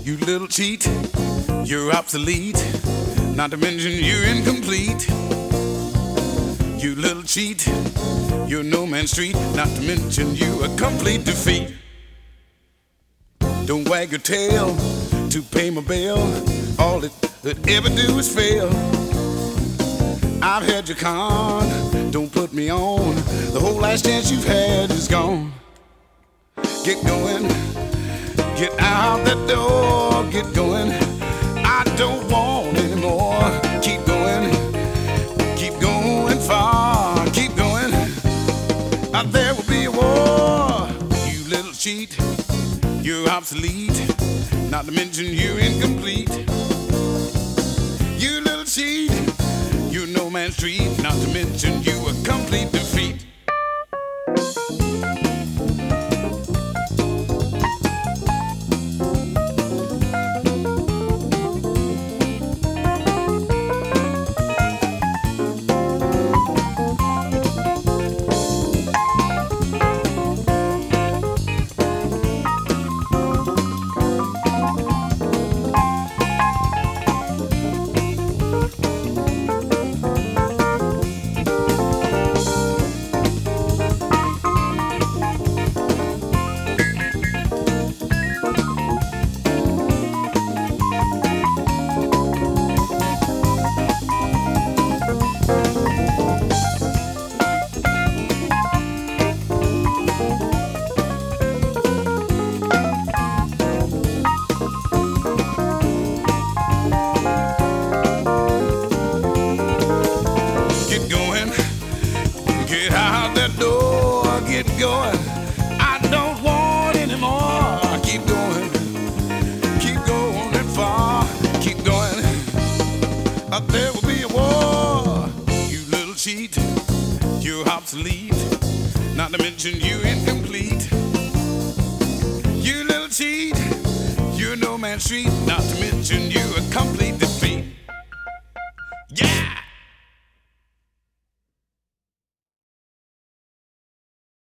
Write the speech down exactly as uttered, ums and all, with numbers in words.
You little cheat, you're obsolete. Not to mention you're incomplete. You little cheat, you're no man's treat. Not to mention you a complete defeat. Don't wag your tail to pay my bill. All it that ever do is fail. I've had your con, don't put me on. The whole last chance you've had is gone. Get going, get out that door, get going. I don't want any more. Keep going, keep going far, keep going. Out there will be a war. You little cheat, you're obsolete. Not to mention you're incomplete. You little cheat, you're no man's treat. Not to mention you a complete defeat. Going. I don't want any more. Keep going, keep going and far. Keep going. Up there will be a war. You little cheat, you're obsolete. Not to mention you're incomplete. You little cheat, you're no man's treat. Not to mention you